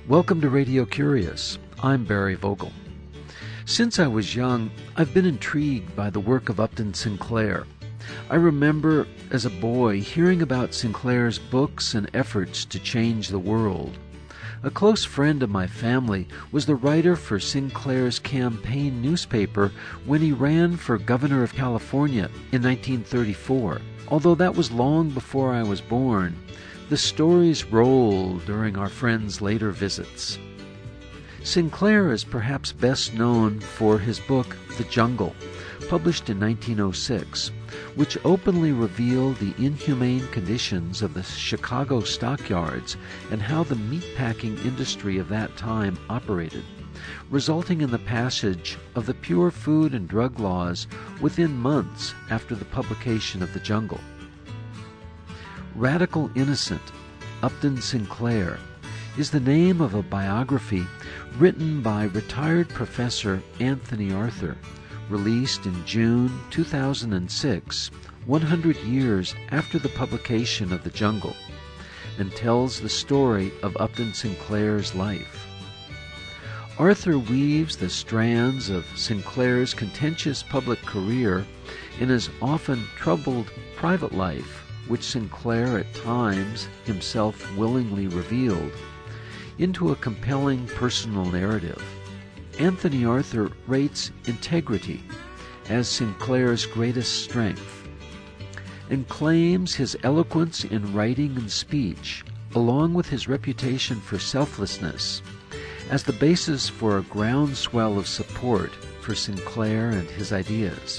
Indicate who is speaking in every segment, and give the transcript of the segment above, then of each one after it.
Speaker 1: Welcome to Radio Curious. I'm Barry Vogel. Since I was young, I've been intrigued by the work of Upton Sinclair. I remember as a boy hearing about Sinclair's books and efforts to change the world. A close friend of my family was the writer for Sinclair's campaign newspaper when he ran for governor of California in 1934. Although that was long before I was born, the stories rolled during our friend's later visits. Sinclair is perhaps best known for his book, The Jungle, published in 1906, which openly revealed the inhumane conditions of the Chicago stockyards and how the meatpacking industry of that time operated, resulting in the passage of the Pure Food and Drug laws within months after the publication of The Jungle. Radical Innocent, Upton Sinclair, is the name of a biography written by retired Professor Anthony Arthur, released in June 2006, 100 years after the publication of The Jungle, and tells the story of Upton Sinclair's life. Arthur weaves the strands of Sinclair's contentious public career in his often troubled private life, which Sinclair at times himself willingly revealed, into a compelling personal narrative. Anthony Arthur rates integrity as Sinclair's greatest strength and claims his eloquence in writing and speech, along with his reputation for selflessness, as the basis for a groundswell of support for Sinclair and his ideas.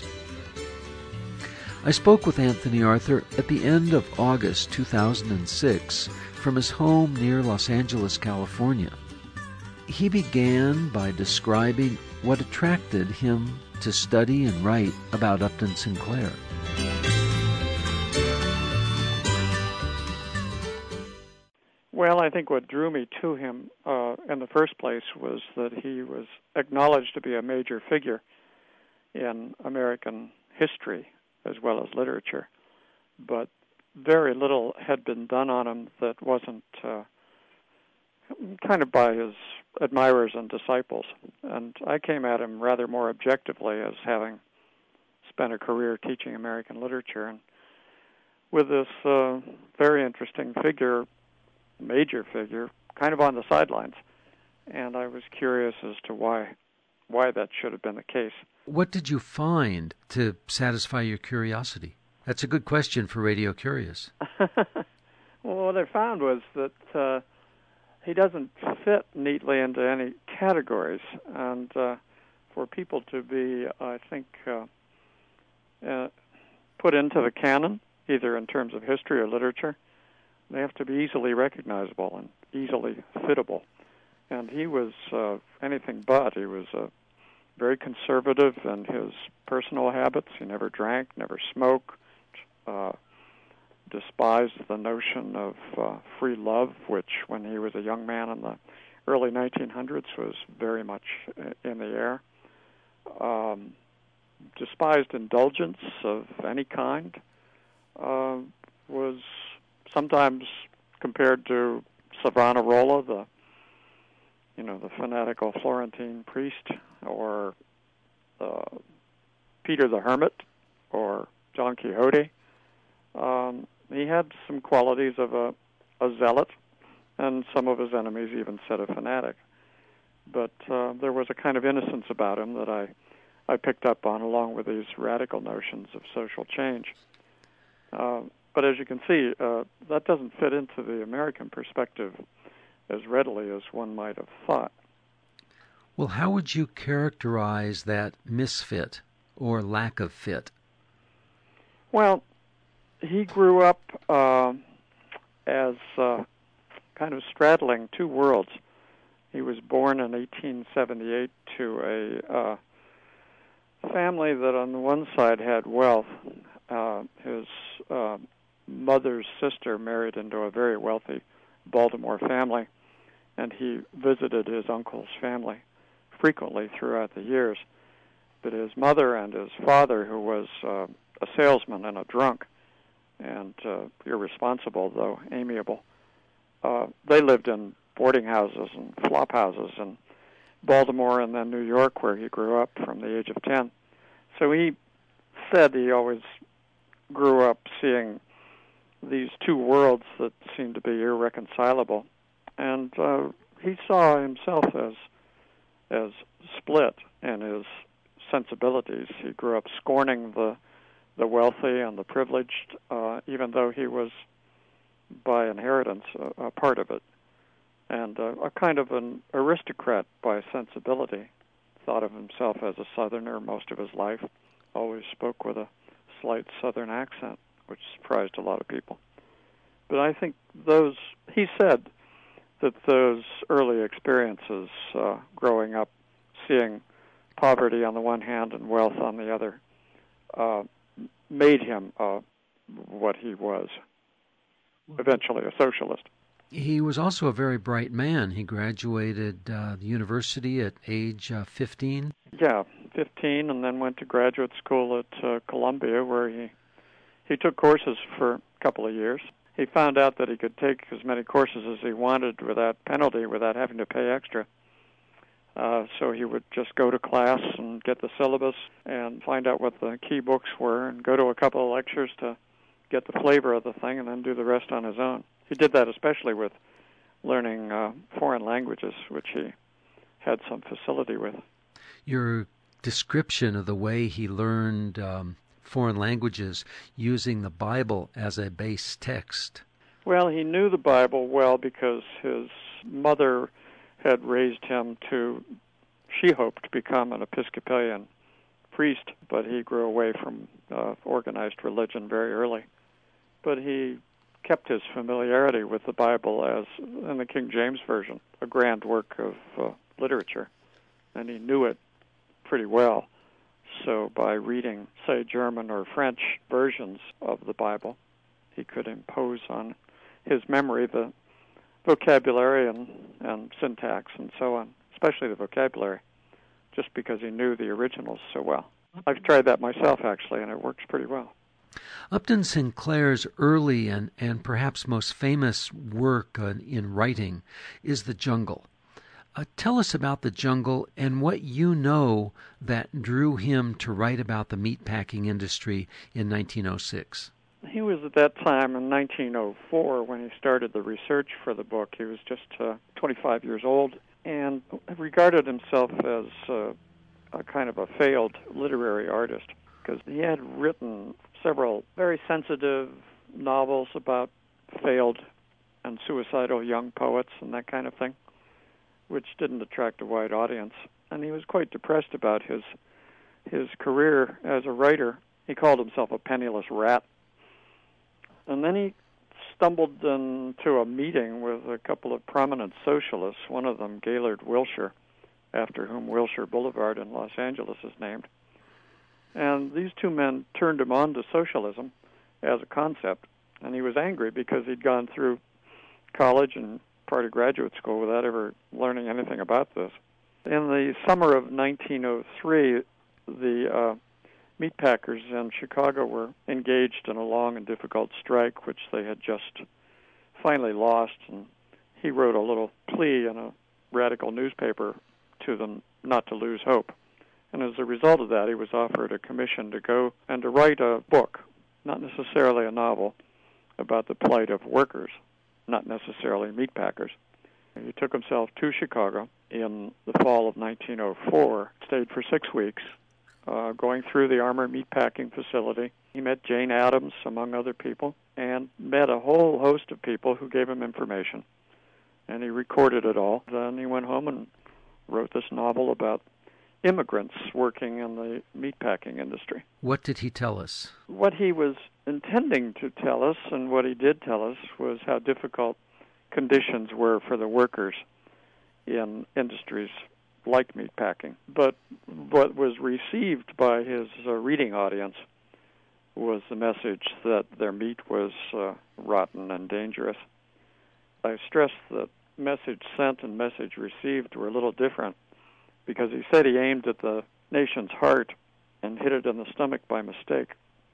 Speaker 1: I spoke with Anthony Arthur at the end of August 2006 from his home near Los Angeles, California. He began by describing what attracted him to study and write about Upton Sinclair.
Speaker 2: Well, I think what drew me to him in the first place was that he was acknowledged to be a major figure in American history as well as literature, but very little had been done on him that wasn't kind of by his admirers and disciples. And I came at him rather more objectively as having spent a career teaching American literature, and with this very interesting figure, major figure, kind of on the sidelines. And I was curious as to why that should have been the case.
Speaker 1: What did you find to satisfy your curiosity? That's a good question for Radio Curious.
Speaker 2: Well, what I found was that he doesn't fit neatly into any categories. And for people to be, I think, put into the canon, either in terms of history or literature, they have to be easily recognizable and easily fittable. And he was anything but. He was very conservative in his personal habits. He never drank, never smoked, despised the notion of free love, which when he was a young man in the early 1900s was very much in the air. Despised indulgence of any kind. Was sometimes compared to Savonarola, the fanatical Florentine priest, or Peter the Hermit, or Don Quixote. He had some qualities of a zealot, and some of his enemies even said a fanatic. But there was a kind of innocence about him that I picked up on, along with these radical notions of social change. But as you can see, that doesn't fit into the American perspective as readily as one might have thought.
Speaker 1: Well, how would you characterize that misfit or lack of fit?
Speaker 2: Well, he grew up as kind of straddling two worlds. He was born in 1878 to a family that on the one side had wealth. His mother's sister married into a very wealthy Baltimore family, and he visited his uncle's family frequently throughout the years. But his mother and his father, who was a salesman and a drunk, and irresponsible, though amiable, they lived in boarding houses and flop houses in Baltimore and then New York, where he grew up from the age of 10. So he said he always grew up seeing these two worlds that seemed to be irreconcilable, and he saw himself as split in his sensibilities. He grew up scorning the wealthy and the privileged, even though he was, by inheritance, a part of it, and a kind of an aristocrat by sensibility. Thought of himself as a Southerner most of his life, always spoke with a slight Southern accent, which surprised a lot of people. But I think he said that those early experiences, growing up, seeing poverty on the one hand and wealth on the other, made him what he was, eventually a socialist.
Speaker 1: He was also a very bright man. He graduated the university at age 15.
Speaker 2: Yeah, 15, and then went to graduate school at Columbia, where he took courses for a couple of years. He found out that he could take as many courses as he wanted without penalty, without having to pay extra. So he would just go to class and get the syllabus and find out what the key books were and go to a couple of lectures to get the flavor of the thing and then do the rest on his own. He did that especially with learning foreign languages, which he had some facility with.
Speaker 1: Your description of the way he learned foreign languages using the Bible as a base text.
Speaker 2: Well, he knew the Bible well because his mother had raised him to, she hoped, become an Episcopalian priest, but he grew away from organized religion very early. But he kept his familiarity with the Bible as, in the King James Version, a grand work of literature, and he knew it pretty well. So by reading, say, German or French versions of the Bible, he could impose on his memory the vocabulary and syntax and so on, especially the vocabulary, just because he knew the originals so well. I've tried that myself, actually, and it works pretty well.
Speaker 1: Upton Sinclair's early and perhaps most famous work in writing is The Jungle. Tell us about The Jungle and what you know that drew him to write about the meatpacking industry in 1906.
Speaker 2: He was at that time in 1904 when he started the research for the book. He was just 25 years old and regarded himself as a kind of a failed literary artist because he had written several very sensitive novels about failed and suicidal young poets and that kind of thing, which didn't attract a wide audience. And he was quite depressed about his career as a writer. He called himself a penniless rat. And then he stumbled into a meeting with a couple of prominent socialists, one of them Gaylord Wilshire, after whom Wilshire Boulevard in Los Angeles is named. And these two men turned him on to socialism as a concept, and he was angry because he'd gone through college and part of graduate school without ever learning anything about this. In the summer of 1903, the meatpackers in Chicago were engaged in a long and difficult strike, which they had just finally lost, and he wrote a little plea in a radical newspaper to them not to lose hope. And as a result of that, he was offered a commission to go and to write a book, not necessarily a novel, about the plight of workers, not necessarily meatpackers. He took himself to Chicago in the fall of 1904, stayed for 6 weeks, going through the Armour meatpacking facility. He met Jane Addams, among other people, and met a whole host of people who gave him information. And he recorded it all. Then he went home and wrote this novel about immigrants working in the meatpacking industry.
Speaker 1: What did he tell us?
Speaker 2: What he was intending to tell us, and what he did tell us, was how difficult conditions were for the workers in industries like meatpacking. But what was received by his reading audience was the message that their meat was rotten and dangerous. I stress that message sent and message received were a little different, because he said he aimed at the nation's heart and hit it in the stomach by mistake.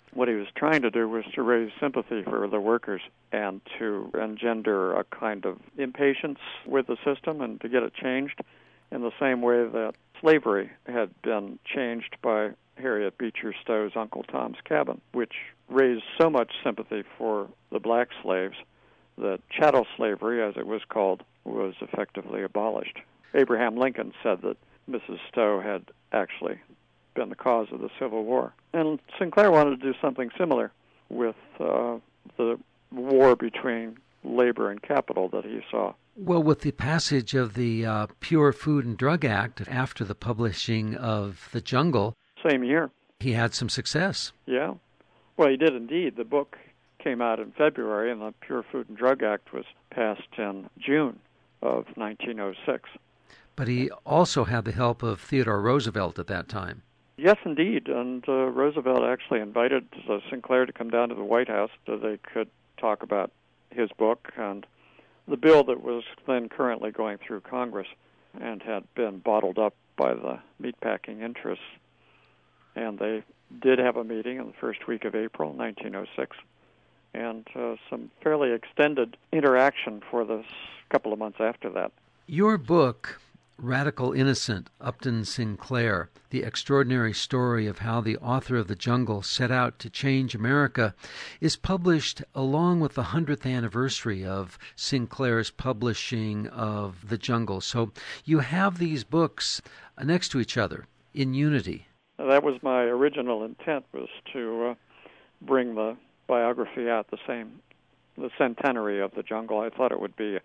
Speaker 2: What he was trying to do was to raise sympathy for the workers and to engender a kind of impatience with the system and to get it changed in the same way that slavery had been changed by Harriet Beecher Stowe's Uncle Tom's Cabin, which raised so much sympathy for the black slaves that chattel slavery, as it was called, was effectively abolished. Abraham Lincoln said that Mrs. Stowe had actually been the cause of the Civil War. And Sinclair wanted to do something similar with the war between labor and capital that he saw.
Speaker 1: Well, with the passage of the Pure Food and Drug Act after the publishing of The Jungle,
Speaker 2: same year,
Speaker 1: he had some success.
Speaker 2: Yeah. Well, he did indeed. The book came out in February, and the Pure Food and Drug Act was passed in June of 1906.
Speaker 1: But he also had the help of Theodore Roosevelt at that time.
Speaker 2: Yes, indeed. And Roosevelt actually invited Sinclair to come down to the White House so they could talk about his book and the bill that was then currently going through Congress and had been bottled up by the meatpacking interests. And they did have a meeting in the first week of April 1906, and some fairly extended interaction for the couple of months after that.
Speaker 1: Your book, Radical Innocent, Upton Sinclair, The Extraordinary Story of How the Author of The Jungle Set Out to Change America, is published along with the 100th anniversary of Sinclair's publishing of The Jungle. So you have these books next to each other in unity.
Speaker 2: That was my original intent, was to bring the biography out the centenary of The Jungle. I thought it would be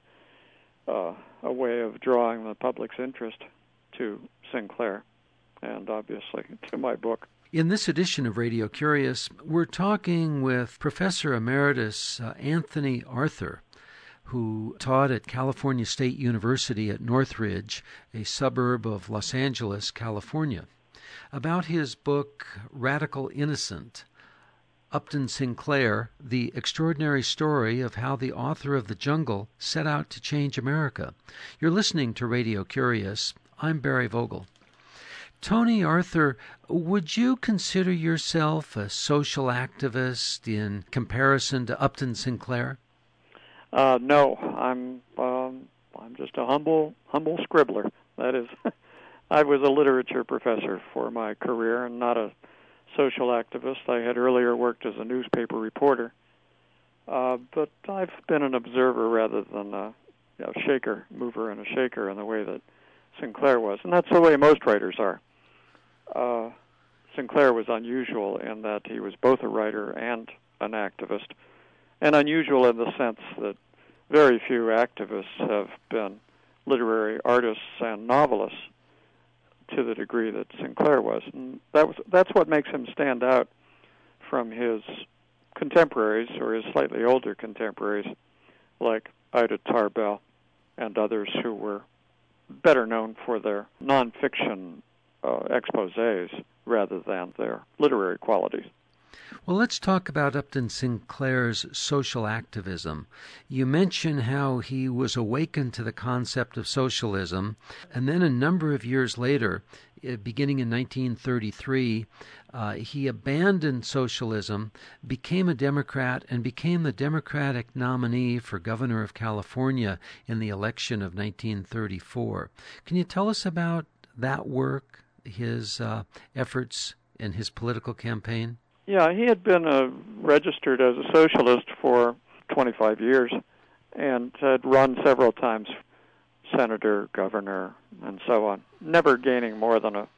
Speaker 2: a way of drawing the public's interest to Sinclair and obviously to my book.
Speaker 1: In this edition of Radio Curious, we're talking with Professor Emeritus Anthony Arthur, who taught at California State University at Northridge, a suburb of Los Angeles, California, about his book Radical Innocent, Upton Sinclair, The Extraordinary Story of How the Author of The Jungle Set Out to Change America. You're listening to Radio Curious. I'm Barry Vogel. Tony Arthur, would you consider yourself a social activist in comparison to Upton Sinclair?
Speaker 2: No, I'm just a humble scribbler. That is, I was a literature professor for my career and not a social activist. I had earlier worked as a newspaper reporter, but I've been an observer rather than a mover and a shaker in the way that Sinclair was, and that's the way most writers are. Sinclair was unusual in that he was both a writer and an activist, and unusual in the sense that very few activists have been literary artists and novelists to the degree that Sinclair was. And that's what makes him stand out from his contemporaries, or his slightly older contemporaries, like Ida Tarbell and others who were better known for their nonfiction exposés rather than their literary qualities.
Speaker 1: Well, let's talk about Upton Sinclair's social activism. You mention how he was awakened to the concept of socialism, and then a number of years later, beginning in 1933, he abandoned socialism, became a Democrat, and became the Democratic nominee for governor of California in the election of 1934. Can you tell us about that work, his efforts in his political campaign?
Speaker 2: Yeah, he had been registered as a socialist for 25 years and had run several times, senator, governor, and so on, never gaining more than a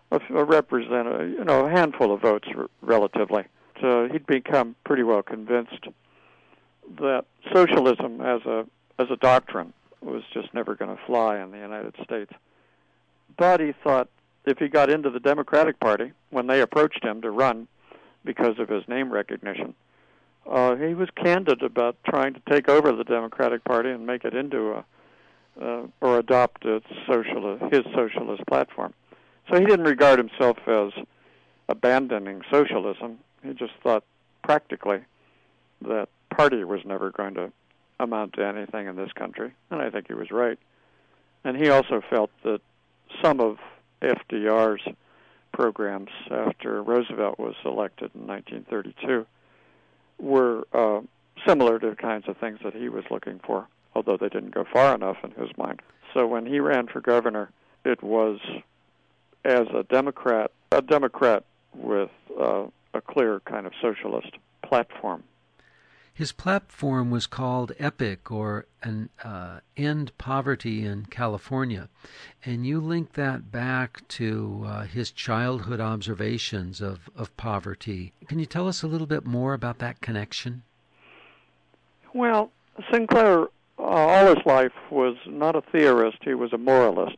Speaker 2: handful of votes relatively. So he'd become pretty well convinced that socialism as a doctrine was just never going to fly in the United States. But he thought if he got into the Democratic Party, when they approached him to run because of his name recognition, he was candid about trying to take over the Democratic Party and make it into or adopt his socialist platform. So he didn't regard himself as abandoning socialism. He just thought practically that party was never going to amount to anything in this country, and I think he was right. And he also felt that some of FDR's programs after Roosevelt was elected in 1932 were similar to the kinds of things that he was looking for, although they didn't go far enough in his mind. So when he ran for governor, it was as a Democrat with a clear kind of socialist platform.
Speaker 1: His platform was called EPIC, or End Poverty in California, and you link that back to his childhood observations of poverty. Can you tell us a little bit more about that connection?
Speaker 2: Well, Sinclair, all his life, was not a theorist, he was a moralist.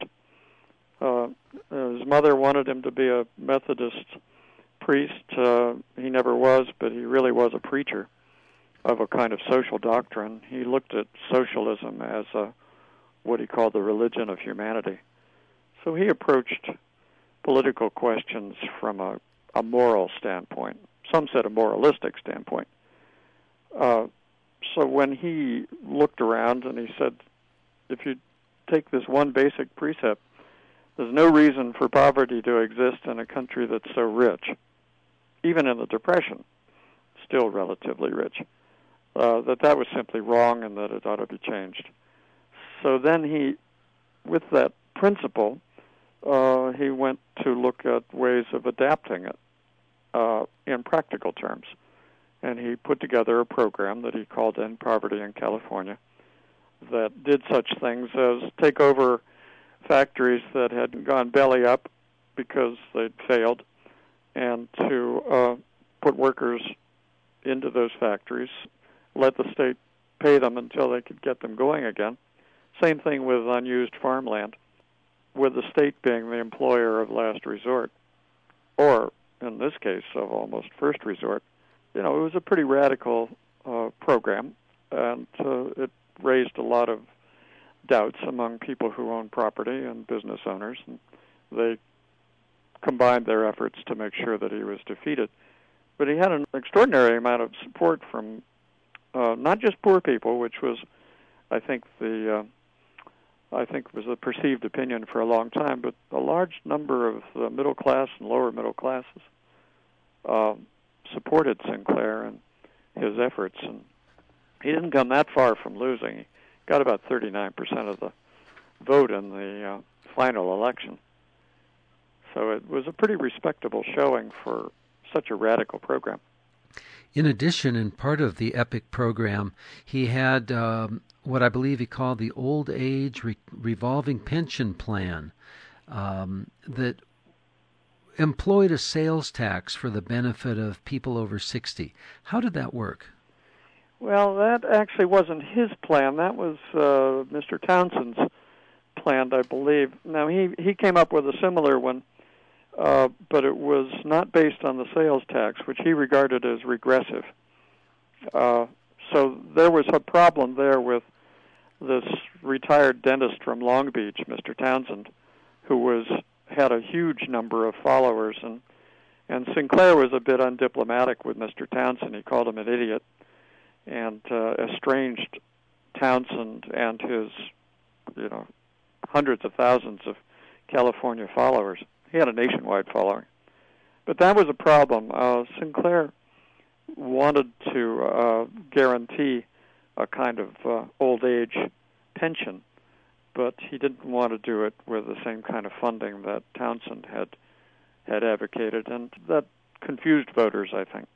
Speaker 2: His mother wanted him to be a Methodist priest. He never was, but he really was a preacher of a kind of social doctrine. He looked at socialism as what he called the religion of humanity. So he approached political questions from a moral standpoint. Some said a moralistic standpoint. So when he looked around and he said, if you take this one basic precept, there's no reason for poverty to exist in a country that's so rich, even in the Depression, still relatively rich. That was simply wrong and that it ought to be changed. So then he, with that principle, he went to look at ways of adapting it in practical terms. And he put together a program that he called End Poverty in California that did such things as take over factories that had gone belly up because they'd failed, and to put workers into those factories, let the state pay them until they could get them going again. Same thing with unused farmland, with the state being the employer of last resort, or in this case of almost first resort. You know, it was a pretty radical program, and it raised a lot of doubts among people who own property and business owners, and they combined their efforts to make sure that he was defeated. But he had an extraordinary amount of support from not just poor people, which was, I think, was the perceived opinion for a long time, but a large number of the middle class and lower middle classes supported Sinclair and his efforts, and he didn't come that far from losing. He got about 39% of the vote in the final election. So it was a pretty respectable showing for such a radical program.
Speaker 1: In addition, in part of the EPIC program, he had what I believe he called the Old Age Revolving Pension Plan that employed a sales tax for the benefit of people over 60. How did that work?
Speaker 2: Well, that actually wasn't his plan. That was Mr. Townsend's plan, I believe. Now, he came up with a similar one, but it was not based on the sales tax, which he regarded as regressive. So there was a problem there with this retired dentist from Long Beach, Mr. Townsend, who had a huge number of followers, and Sinclair was a bit undiplomatic with Mr. Townsend. He called him an idiot and estranged Townsend and his, hundreds of thousands of California followers. He had a nationwide following. But that was a problem. Sinclair wanted to guarantee a kind of old age pension, but he didn't want to do it with the same kind of funding that Townsend had advocated, and that confused voters, I think.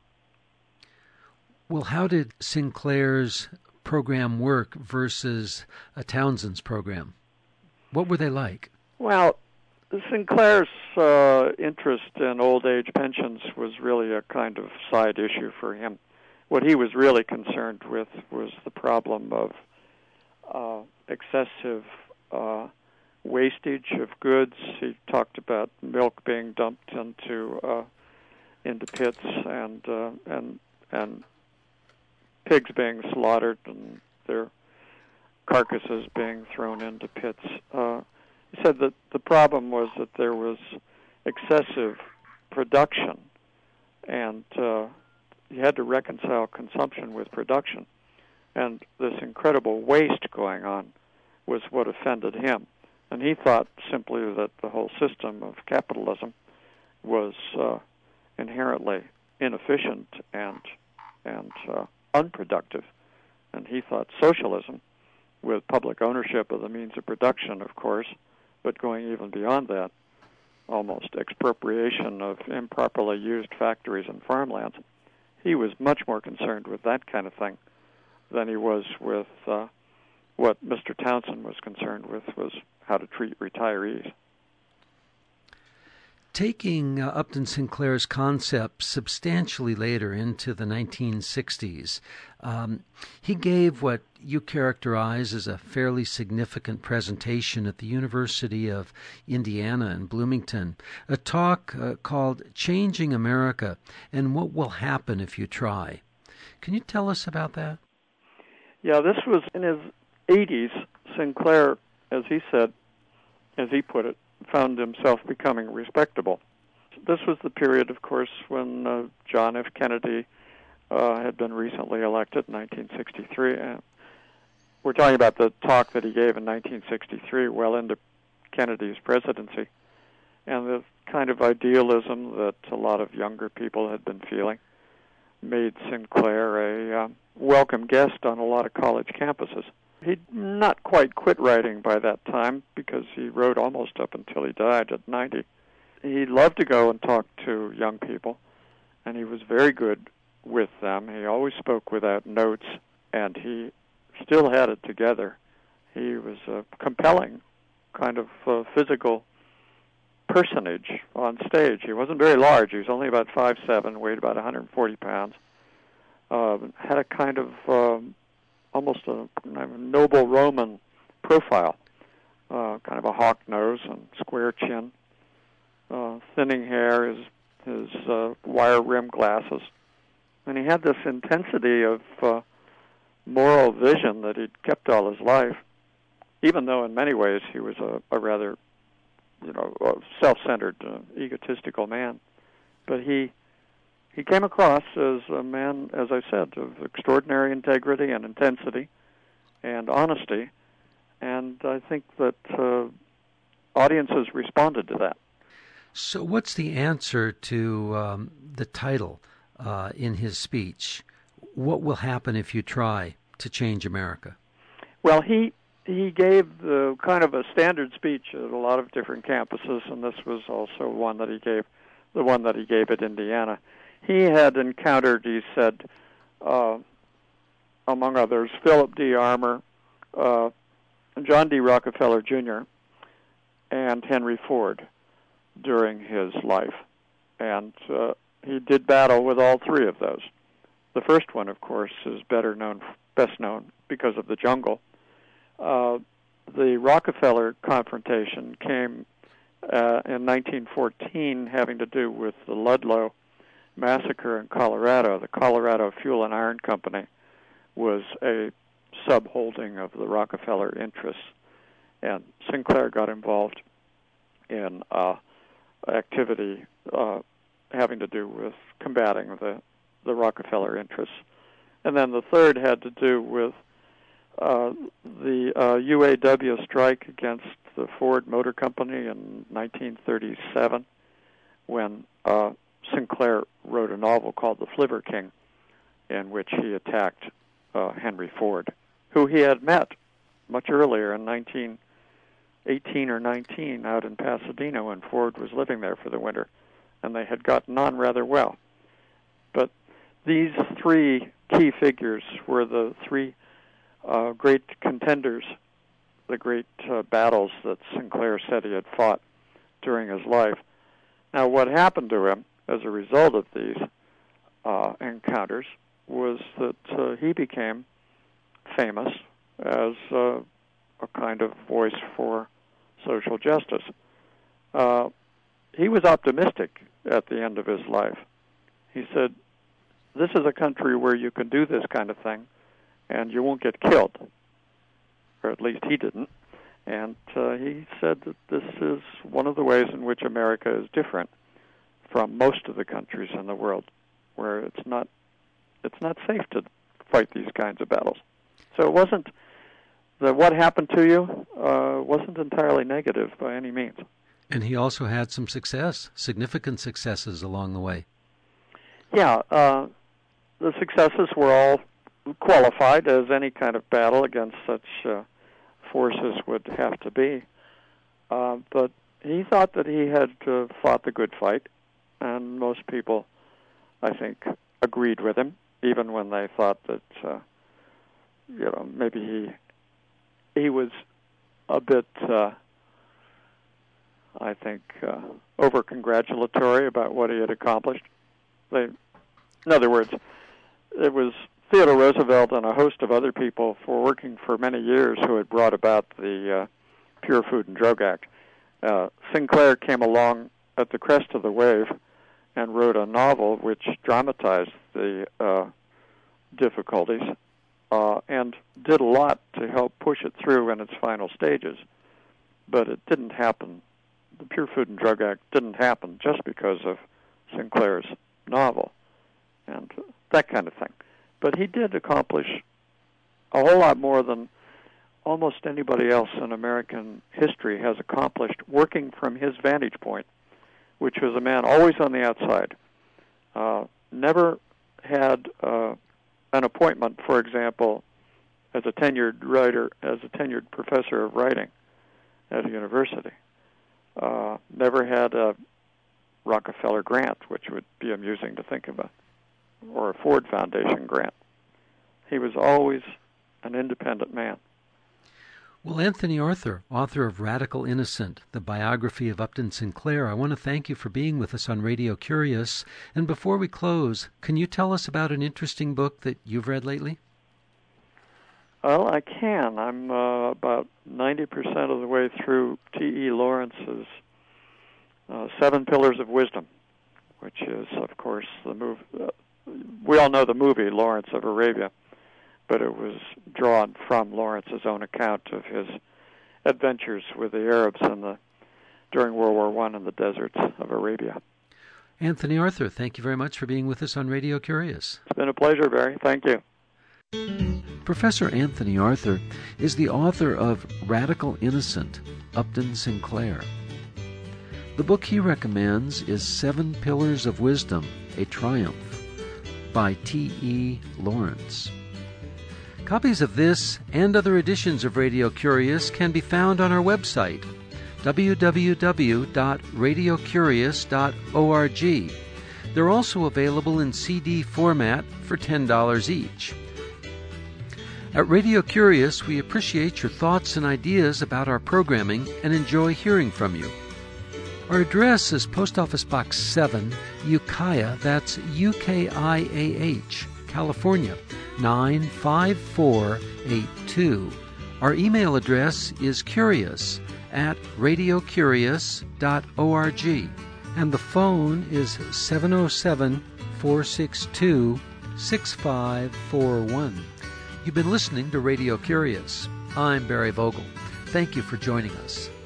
Speaker 1: Well, how did Sinclair's program work versus Townsend's program? What were they like?
Speaker 2: Well, Sinclair's interest in old age pensions was really a kind of side issue for him. What he was really concerned with was the problem of excessive wastage of goods. He talked about milk being dumped into pits and pigs being slaughtered and their carcasses being thrown into pits. He said that the problem was that there was excessive production, and you had to reconcile consumption with production. And this incredible waste going on was what offended him. And he thought simply that the whole system of capitalism was inherently inefficient and unproductive. And he thought socialism, with public ownership of the means of production, of course, but going even beyond that, almost expropriation of improperly used factories and farmlands, he was much more concerned with that kind of thing than he was with what Mr. Townsend was concerned with, was how to treat retirees.
Speaker 1: Taking Upton Sinclair's concept substantially later into the 1960s, he gave what you characterize as a fairly significant presentation at the University of Indiana in Bloomington, a talk called Changing America and What Will Happen If You Try. Can you tell us about that?
Speaker 2: Yeah, this was in his 80s. Sinclair, as he said, as he put it, found himself becoming respectable. This was the period, of course, when John F. Kennedy had been recently elected in 1963. We're talking about the talk that he gave in 1963, well into Kennedy's presidency, and the kind of idealism that a lot of younger people had been feeling made Sinclair a welcome guest on a lot of college campuses. He'd not quite quit writing by that time, because he wrote almost up until he died at 90. He loved to go and talk to young people, and he was very good with them. He always spoke without notes, and he still had it together. He was a compelling kind of physical personage on stage. He wasn't very large. He was only about 5'7", weighed about 140 pounds, had a kind of almost a noble Roman profile, kind of a hawk nose and square chin, thinning hair, his wire-rimmed glasses. And he had this intensity of moral vision that he'd kept all his life, even though in many ways he was a rather, self-centered, egotistical man. But he came across as a man, as I said, of extraordinary integrity and intensity and honesty, and I think that audiences responded to that.
Speaker 1: So what's the answer to the title in his speech? What will happen if you try to change America?
Speaker 2: Well, he gave the kind of a standard speech at a lot of different campuses, and this was also one that he gave, the one that he gave at Indiana. He had encountered, he said, among others, Philip D. Armour, John D. Rockefeller Jr., and Henry Ford during his life. And he did battle with all three of those. The first one, of course, is best known because of The Jungle. The Rockefeller confrontation came in 1914, having to do with the Ludlow massacre in Colorado. The Colorado Fuel and Iron Company was a subholding of the Rockefeller interests, and Sinclair got involved in activity having to do with combating the Rockefeller interests. And then the third had to do with the UAW strike against the Ford Motor Company in 1937, when Sinclair wrote a novel called The Flivver King, in which he attacked Henry Ford, who he had met much earlier in 1918 or 19 out in Pasadena when Ford was living there for the winter, and they had gotten on rather well. But these three key figures were the three great contenders, the great battles that Sinclair said he had fought during his life. Now, what happened to him as a result of these encounters was that he became famous as a kind of voice for social justice. He was optimistic at the end of his life. He said, "This is a country where you can do this kind of thing and you won't get killed," or at least he didn't. And he said that this is one of the ways in which America is different from most of the countries in the world, where it's not safe to fight these kinds of battles. So it wasn't what happened to you wasn't entirely negative by any means.
Speaker 1: And he also had some success, significant successes along the way.
Speaker 2: Yeah, the successes were all qualified, as any kind of battle against such forces would have to be. But he thought that he had fought the good fight, and most people, I think, agreed with him, even when they thought that, maybe he was a bit, I think, over-congratulatory about what he had accomplished. In other words, it was Theodore Roosevelt and a host of other people for working for many years who had brought about the Pure Food and Drug Act. Sinclair came along at the crest of the wave and wrote a novel which dramatized the difficulties and did a lot to help push it through in its final stages. But it didn't happen. The Pure Food and Drug Act didn't happen just because of Sinclair's novel and that kind of thing. But he did accomplish a whole lot more than almost anybody else in American history has accomplished working from his vantage point, which was a man always on the outside. Never had an appointment, for example, as a tenured writer, as a tenured professor of writing at a university. Never had a Rockefeller grant, which would be amusing to think about, or a Ford Foundation grant. He was always an independent man.
Speaker 1: Well, Anthony Arthur, author of Radical Innocent, the biography of Upton Sinclair, I want to thank you for being with us on Radio Curious. And before we close, can you tell us about an interesting book that you've read lately?
Speaker 2: Well, I can. I'm about 90% of the way through T.E. Lawrence's 7 Pillars of Wisdom, which is, of course, the movie. We all know the movie Lawrence of Arabia, but it was drawn from Lawrence's own account of his adventures with the Arabs during World War I in the deserts of Arabia.
Speaker 1: Anthony Arthur, thank you very much for being with us on Radio Curious.
Speaker 2: It's been a pleasure, Barry. Thank you.
Speaker 1: Professor Anthony Arthur is the author of Radical Innocent, Upton Sinclair. The book he recommends is 7 Pillars of Wisdom, A Triumph, by T.E. Lawrence. Copies of this and other editions of Radio Curious can be found on our website, www.radiocurious.org. They're also available in CD format for $10 each. At Radio Curious, we appreciate your thoughts and ideas about our programming and enjoy hearing from you. Our address is Post Office Box 7, Ukiah, that's UKIAH, California, 95482. Our email address is curious@radiocurious.org, and the phone is 707-462-6541. You've been listening to Radio Curious. I'm Barry Vogel. Thank you for joining us.